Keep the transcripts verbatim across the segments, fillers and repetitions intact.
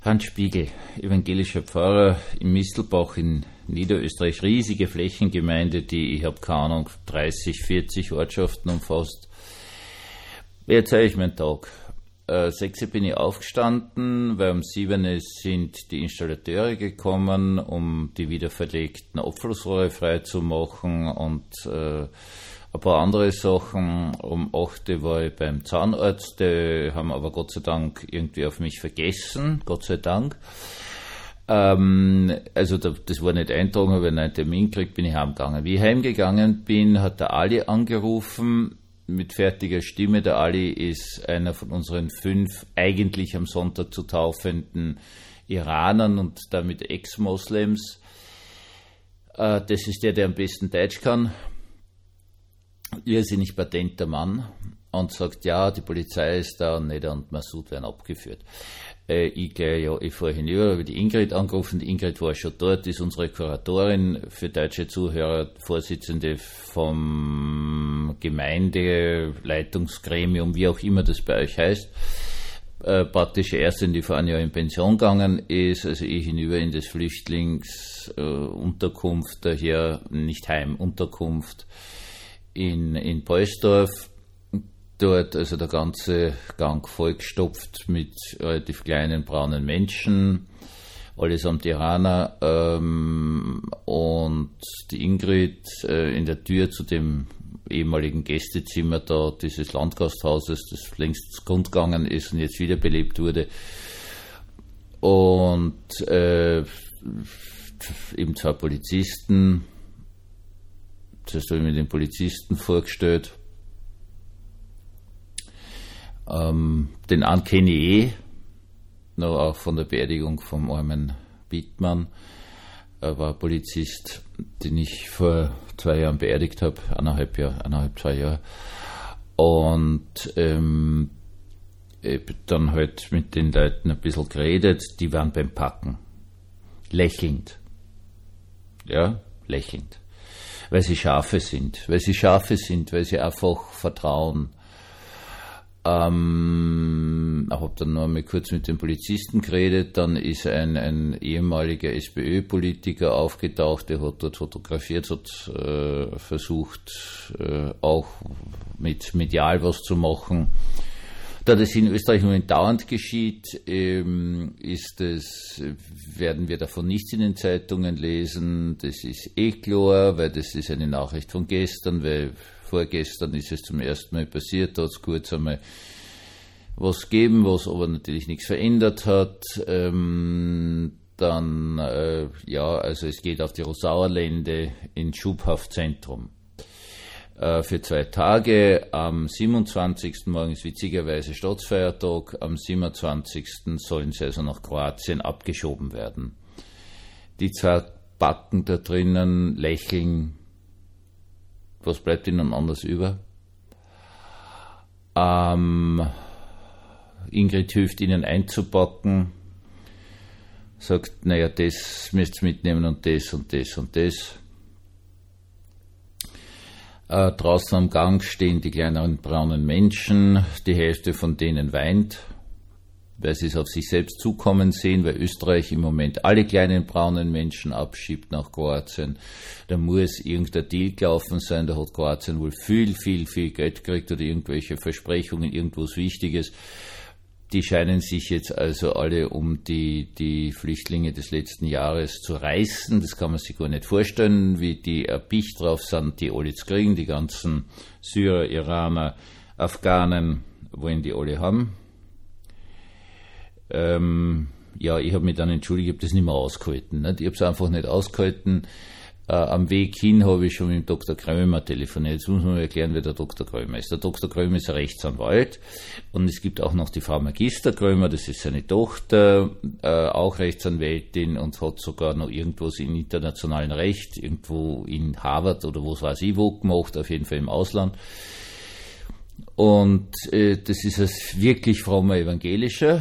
Hans Spiegel, evangelischer Pfarrer im Mistelbach in Niederösterreich, riesige Flächengemeinde, die, ich habe keine Ahnung, dreißig, vierzig Ortschaften umfasst. Wie erzähle ich meinen Tag? Äh, sechs bin ich aufgestanden, weil um sieben sind die Installateure gekommen, um die wieder verlegten Abflussrohre freizumachen und äh, ein paar andere Sachen. Um acht war ich beim Zahnarzt, die haben aber Gott sei Dank irgendwie auf mich vergessen, Gott sei Dank. Ähm, also da, das war nicht eintragen, habe ich einen Termin gekriegt, bin ich heimgegangen. Wie ich heimgegangen bin, hat der Ali angerufen, mit fertiger Stimme. Der Ali ist einer von unseren fünf eigentlich am Sonntag zu taufenden Iranern und damit Ex-Moslems. Äh, das ist der, der am besten Deutsch kann. Irrsinnig patenter Mann und sagt, ja, die Polizei ist da und Neda und Massoud werden abgeführt. Äh, ich gleich, ja, ich fahre hinüber, habe die Ingrid angerufen, die Ingrid war schon dort, ist unsere Kuratorin für deutsche Zuhörer, Vorsitzende vom Gemeindeleitungsgremium, wie auch immer das bei euch heißt, äh, praktisch Ärztin, die vor einem Jahr in Pension gegangen ist, also ich hinüber in das Flüchtlingsunterkunft, äh, daher nicht Heimunterkunft, in, in Poisdorf, dort also der ganze Gang vollgestopft mit relativ kleinen braunen Menschen, allesamt Iraner, ähm, und die Ingrid äh, in der Tür zu dem ehemaligen Gästezimmer da dieses Landgasthauses, das längst grundgegangen ist und jetzt wiederbelebt wurde, und äh, eben zwei Polizisten. Zuerst habe ich mir den Polizisten vorgestellt. Ähm, den einen kenne ich eh, noch auch von der Beerdigung vom armen Bittmann. Er war Polizist, den ich vor zwei Jahren beerdigt habe, eineinhalb Jahre, eineinhalb, zwei Jahre. Und ähm, ich habe dann halt mit den Leuten ein bisschen geredet, die waren beim Packen. Lächelnd. Ja, lächelnd. Weil sie Schafe sind, weil sie Schafe sind, weil sie einfach vertrauen. Ähm, ich habe dann noch einmal kurz mit dem Polizisten geredet, dann ist ein, ein ehemaliger SPÖ-Politiker aufgetaucht, der hat dort fotografiert, hat äh, versucht, äh, auch mit medial was zu machen. Da das in Österreich nur dauernd geschieht, ähm, ist es, werden wir davon nichts in den Zeitungen lesen. Das ist eh klar, weil das ist eine Nachricht von gestern, weil vorgestern ist es zum ersten Mal passiert, da hat es kurz einmal was gegeben, was aber natürlich nichts verändert hat. Ähm, dann, äh, ja, also es geht auf die Rosauerlände ins Schubhaftzentrum. Für zwei Tage. Am siebenundzwanzigsten morgen ist witzigerweise Staatsfeiertag. Am siebenundzwanzigsten sollen sie also nach Kroatien abgeschoben werden. Die zwei Backen da drinnen, lächeln. Was bleibt ihnen anders über? Ähm, Ingrid hilft ihnen einzupacken. Sagt, naja, das müsst ihr mitnehmen und das und das und das. Äh, draußen am Gang stehen die kleineren braunen Menschen, die Hälfte von denen weint, weil sie es auf sich selbst zukommen sehen, weil Österreich im Moment alle kleinen braunen Menschen abschiebt nach Kroatien. Da muss irgendein Deal gelaufen sein, da hat Kroatien wohl viel, viel, viel Geld gekriegt oder irgendwelche Versprechungen, irgendwas Wichtiges. Die scheinen sich jetzt also alle um die, die Flüchtlinge des letzten Jahres zu reißen. Das kann man sich gar nicht vorstellen, wie die erpicht drauf sind, die alle zu kriegen. Die ganzen Syrer, Iraner, Afghanen wollen die alle haben. Ähm, ja, ich habe mich dann entschuldigt, ich habe das nicht mehr ausgehalten. Nicht? Ich habe es einfach nicht ausgehalten. Äh, am Weg hin habe ich schon mit dem Doktor Krömer telefoniert. Jetzt muss man mal erklären, wer der Doktor Krömer ist. Der Doktor Krömer ist ein Rechtsanwalt und es gibt auch noch die Frau Magister Krömer, das ist seine Tochter, äh, auch Rechtsanwältin und hat sogar noch irgendwas im internationalen Recht, irgendwo in Harvard oder was weiß ich wo gemacht, auf jeden Fall im Ausland. Und äh, das ist ein wirklich frommer Evangelischer.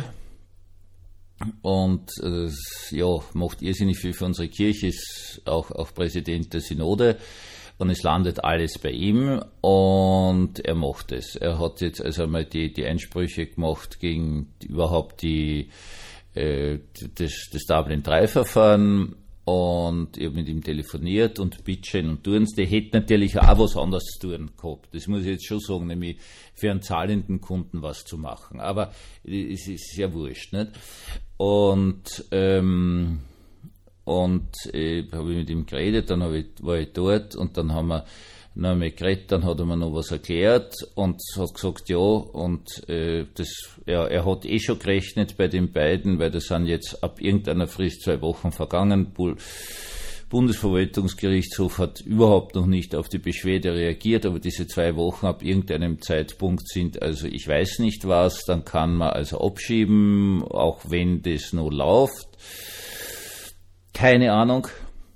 Und äh, ja, macht irrsinnig viel für unsere Kirche, ist auch, auch Präsident der Synode und es landet alles bei ihm und er macht es. Er hat jetzt also einmal die, die Einsprüche gemacht gegen überhaupt die äh, das, das Dublin drei Verfahren, und ich habe mit ihm telefoniert, und Bitschein und Durns, die hätten natürlich auch was anderes zu tun gehabt. Das muss ich jetzt schon sagen, nämlich für einen zahlenden Kunden was zu machen. Aber es ist ja wurscht, nicht? Und, ähm, und äh, habe ich mit ihm geredet, dann ich, war ich dort, und dann haben wir noch einmal geredet, dann hat er mir noch was erklärt und hat gesagt, ja, und äh, das, ja, er hat eh schon gerechnet bei den beiden, weil das sind jetzt ab irgendeiner Frist zwei Wochen vergangen. Bu- Bundesverwaltungsgerichtshof hat überhaupt noch nicht auf die Beschwerde reagiert, aber diese zwei Wochen ab irgendeinem Zeitpunkt sind, also ich weiß nicht was, dann kann man also abschieben, auch wenn das noch läuft. Keine Ahnung.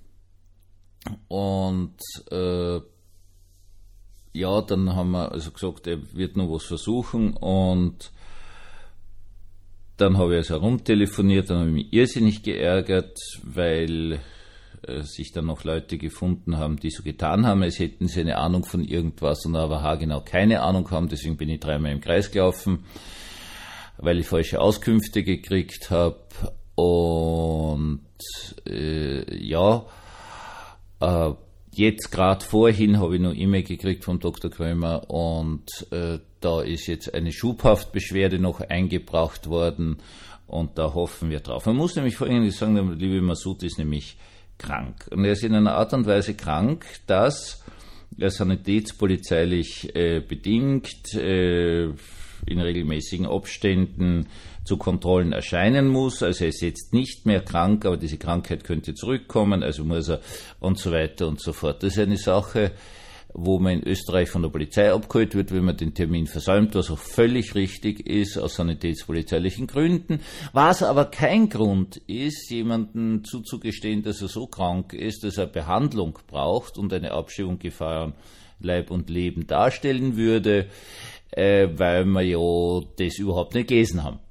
Und äh, ja, dann haben wir also gesagt, er wird noch was versuchen, und dann habe ich also herumtelefoniert, dann habe ich mich irrsinnig geärgert, weil äh, sich dann noch Leute gefunden haben, die so getan haben, als hätten sie eine Ahnung von irgendwas und aber haargenau keine Ahnung haben. Deswegen bin ich dreimal im Kreis gelaufen, weil ich falsche Auskünfte gekriegt habe. Und äh, ja, äh, jetzt gerade vorhin habe ich noch E-Mail gekriegt vom Doktor Krömer, und äh, da ist jetzt eine Schubhaftbeschwerde noch eingebracht worden, und da hoffen wir drauf. Man muss nämlich Folgendes sagen, der liebe Massoud ist nämlich krank. Und er ist in einer Art und Weise krank, dass er sanitätspolizeilich äh, bedingt äh, in regelmäßigen Abständen zu Kontrollen erscheinen muss. Also er ist jetzt nicht mehr krank, aber diese Krankheit könnte zurückkommen, also muss er, und so weiter und so fort. Das ist eine Sache, wo man in Österreich von der Polizei abgeholt wird, wenn man den Termin versäumt, was auch völlig richtig ist, aus sanitätspolizeilichen Gründen. Was aber kein Grund ist, jemanden zuzugestehen, dass er so krank ist, dass er Behandlung braucht und eine Abschiebung Gefahr an Leib und Leben darstellen würde, äh, weil wir ja das überhaupt nicht gelesen haben.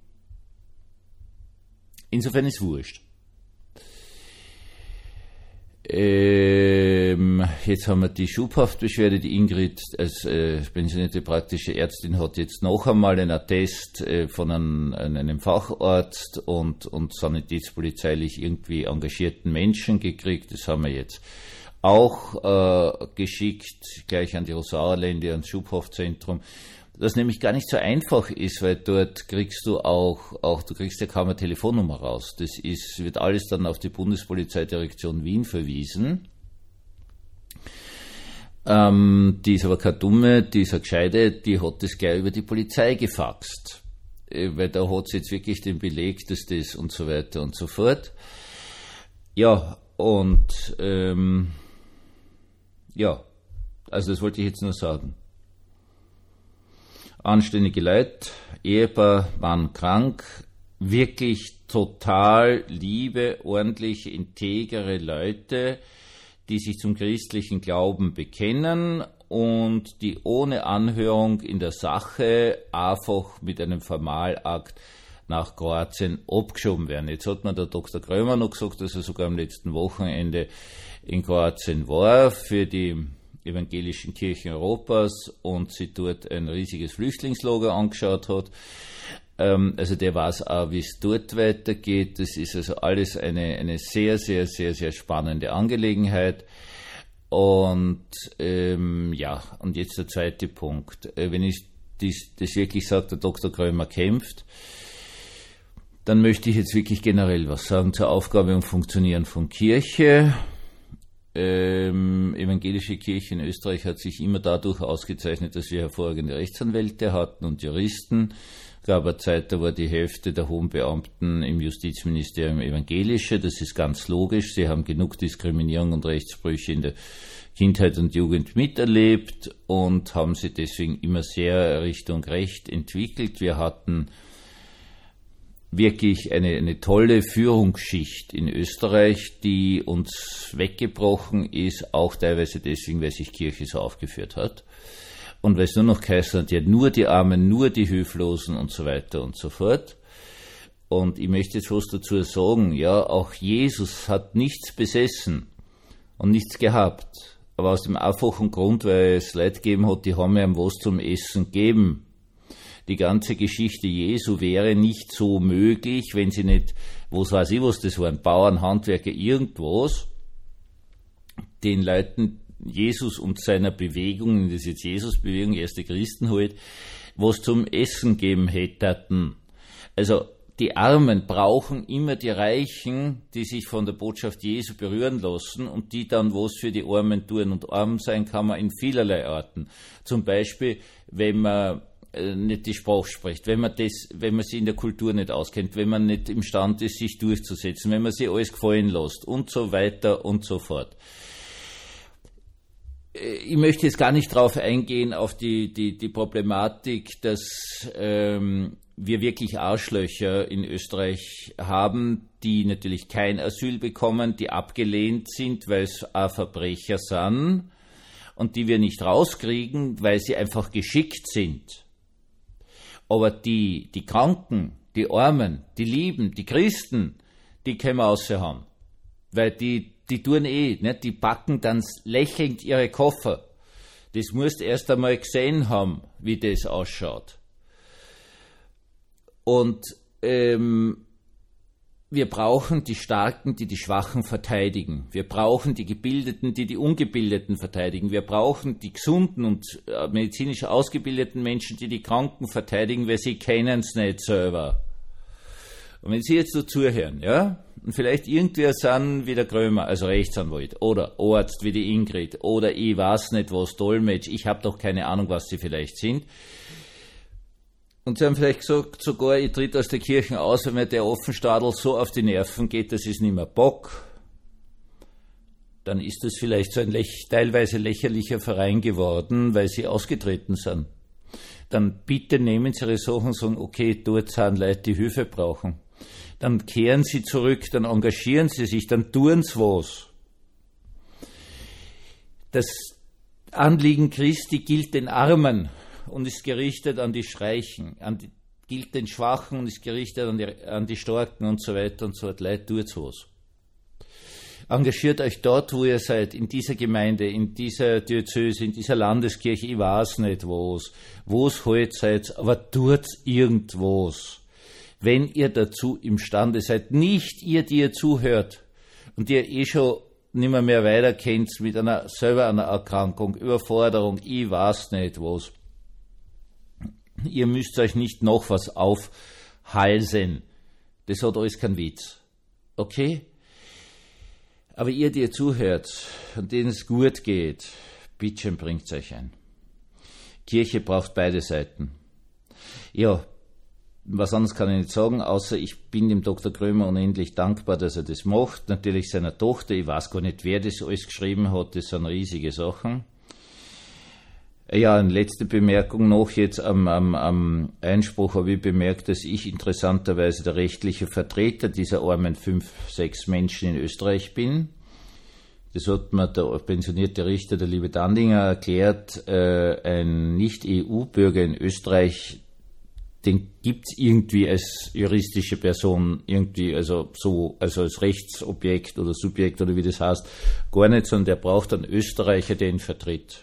Insofern ist wurscht. Ähm, jetzt haben wir die Schubhaftbeschwerde. Die Ingrid als äh, pensionierte praktische Ärztin hat jetzt noch einmal einen Attest äh, von einem, einem Facharzt und, und sanitätspolizeilich irgendwie engagierten Menschen gekriegt. Das haben wir jetzt auch äh, geschickt, gleich an die Rosauerlände, ans Schubhaftzentrum. Das nämlich gar nicht so einfach ist, weil dort kriegst du auch, auch du kriegst ja kaum eine Telefonnummer raus. Das ist, wird alles dann auf die Bundespolizeidirektion Wien verwiesen. Ähm, die ist aber keine dumme, die ist eine gescheite, die hat das gleich über die Polizei gefaxt. Äh, weil da hat sie jetzt wirklich den Beleg, dass das und so weiter und so fort. Ja, und ähm, ja, also das wollte ich jetzt nur sagen. Anständige Leute, Ehepaar waren krank, wirklich total liebe, ordentliche, integere Leute, die sich zum christlichen Glauben bekennen und die ohne Anhörung in der Sache einfach mit einem Formalakt nach Kroatien abgeschoben werden. Jetzt hat mir der Doktor Krömer noch gesagt, dass er sogar am letzten Wochenende in Kroatien war für die evangelischen Kirchen Europas und sie dort ein riesiges Flüchtlingslager angeschaut hat. Ähm, also der weiß auch, wie es dort weitergeht. Das ist also alles eine, eine sehr, sehr, sehr, sehr spannende Angelegenheit. Und ähm, ja, und jetzt der zweite Punkt. Äh, wenn ich dies, das wirklich sage, der Doktor Krömer kämpft, dann möchte ich jetzt wirklich generell was sagen zur Aufgabe und Funktionieren von Kirche. Ähm, evangelische Kirche in Österreich hat sich immer dadurch ausgezeichnet, dass wir hervorragende Rechtsanwälte hatten und Juristen. Es gab eine Zeit, da war die Hälfte der hohen Beamten im Justizministerium evangelische. Das ist ganz logisch. Sie haben genug Diskriminierung und Rechtsbrüche in der Kindheit und Jugend miterlebt und haben sie deswegen immer sehr Richtung Recht entwickelt. Wir hatten wirklich eine, eine tolle Führungsschicht in Österreich, die uns weggebrochen ist, auch teilweise deswegen, weil sich Kirche so aufgeführt hat. Und weil es nur noch geheißen hat, ja, nur die Armen, nur die Hilflosen und so weiter und so fort. Und ich möchte jetzt was dazu sagen, ja, auch Jesus hat nichts besessen und nichts gehabt. Aber aus dem einfachen Grund, weil es Leute gegeben hat, die haben ihm was zum Essen gegeben. Die ganze Geschichte Jesu wäre nicht so möglich, wenn sie nicht, was weiß ich was, das waren Bauern, Handwerker, irgendwas, den Leuten Jesus und seiner Bewegung, das ist jetzt Jesus-Bewegung, erste Christen halt, was zum Essen geben hätten. Also die Armen brauchen immer die Reichen, die sich von der Botschaft Jesu berühren lassen und die dann was für die Armen tun. Und arm sein kann man in vielerlei Arten. Zum Beispiel, wenn man nicht die Sprache spricht, wenn man das, wenn man sich in der Kultur nicht auskennt, wenn man nicht imstande ist, sich durchzusetzen, wenn man sich alles gefallen lässt und so weiter und so fort. Ich möchte jetzt gar nicht drauf eingehen, auf die, die, die Problematik, dass ähm, wir wirklich Arschlöcher in Österreich haben, die natürlich kein Asyl bekommen, die abgelehnt sind, weil es auch Verbrecher sind und die wir nicht rauskriegen, weil sie einfach geschickt sind. Aber die, die Kranken, die Armen, die Lieben, die Christen, die können wir außer haben, weil die Die tun eh, nicht? Die packen dann lächelnd ihre Koffer. Das musst du erst einmal gesehen haben, wie das ausschaut. Und ähm, wir brauchen die Starken, die die Schwachen verteidigen. Wir brauchen die Gebildeten, die die Ungebildeten verteidigen. Wir brauchen die gesunden und äh, medizinisch ausgebildeten Menschen, die die Kranken verteidigen, weil sie kennen es nicht selber. Und wenn Sie jetzt so zuhören, ja, und vielleicht irgendwer sind wie der Krömer, also Rechtsanwalt, oder Arzt wie die Ingrid, oder ich weiß nicht was, Dolmetsch, ich habe doch keine Ahnung, was sie vielleicht sind. Und sie haben vielleicht gesagt, sogar ich tritt aus der Kirche aus, wenn mir der Offenstadel so auf die Nerven geht, dass es nicht mehr bock. Dann ist das vielleicht so ein läch- teilweise lächerlicher Verein geworden, weil sie ausgetreten sind. Dann bitte nehmen Sie Ihre Sachen und sagen, okay, dort sind Leute, die Hilfe brauchen. Dann kehren Sie zurück, dann engagieren Sie sich, dann tun Sie was. Das Anliegen Christi gilt den Armen und ist gerichtet an die Reichen, an die, gilt den Schwachen und ist gerichtet an die, an die Starken und so weiter und so fort. Leute, tut was. Engagiert euch dort, wo ihr seid, in dieser Gemeinde, in dieser Diözese, in dieser Landeskirche, ich weiß nicht was, wo es halt seid, aber tut irgendwas. Wenn ihr dazu imstande seid, nicht ihr, die ihr zuhört und ihr eh schon nicht mehr, mehr weiter kennt mit einer, selber einer Erkrankung, Überforderung, ich weiß nicht was. Ihr müsst euch nicht noch was aufhalsen. Das hat alles keinen Witz. Okay? Aber ihr, die ihr zuhört und denen es gut geht, bitte bringt's euch ein. Kirche braucht beide Seiten. Ja, was anderes kann ich nicht sagen, außer ich bin dem Doktor Krömer unendlich dankbar, dass er das macht. Natürlich seiner Tochter, ich weiß gar nicht, wer das alles geschrieben hat, das sind riesige Sachen. Ja, eine letzte Bemerkung noch jetzt am, am, am Einspruch habe ich bemerkt, dass ich interessanterweise der rechtliche Vertreter dieser armen fünf, sechs Menschen in Österreich bin. Das hat mir der pensionierte Richter, der liebe Dandinger, erklärt, äh, ein Nicht-E U-Bürger in Österreich, den gibt's irgendwie als juristische Person, irgendwie, also so, also als Rechtsobjekt oder Subjekt oder wie das heißt, gar nicht, sondern der braucht einen Österreicher, der ihn vertritt.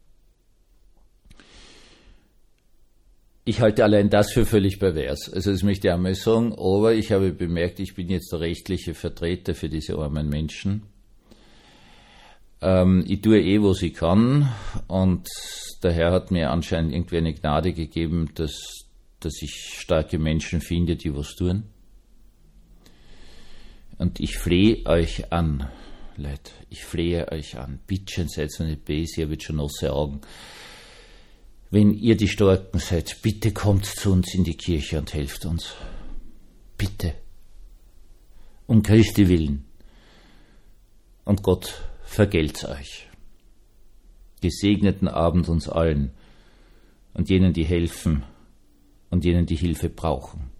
Ich halte allein das für völlig pervers. Also das möchte ich einmal sagen, aber ich habe bemerkt, ich bin jetzt der rechtliche Vertreter für diese armen Menschen. Ähm, ich tue eh, was ich kann, und der Herr hat mir anscheinend irgendwie eine Gnade gegeben, dass dass ich starke Menschen finde, die was tun. Und ich flehe euch an, Leute, ich flehe euch an, bitte seid so nicht böse, ihr habt schon nasse Augen. Wenn ihr die Starken seid, bitte kommt zu uns in die Kirche und helft uns. Bitte. Um Christi willen. Und Gott vergelt's euch. Gesegneten Abend uns allen und jenen, die helfen, und jenen, die Hilfe brauchen.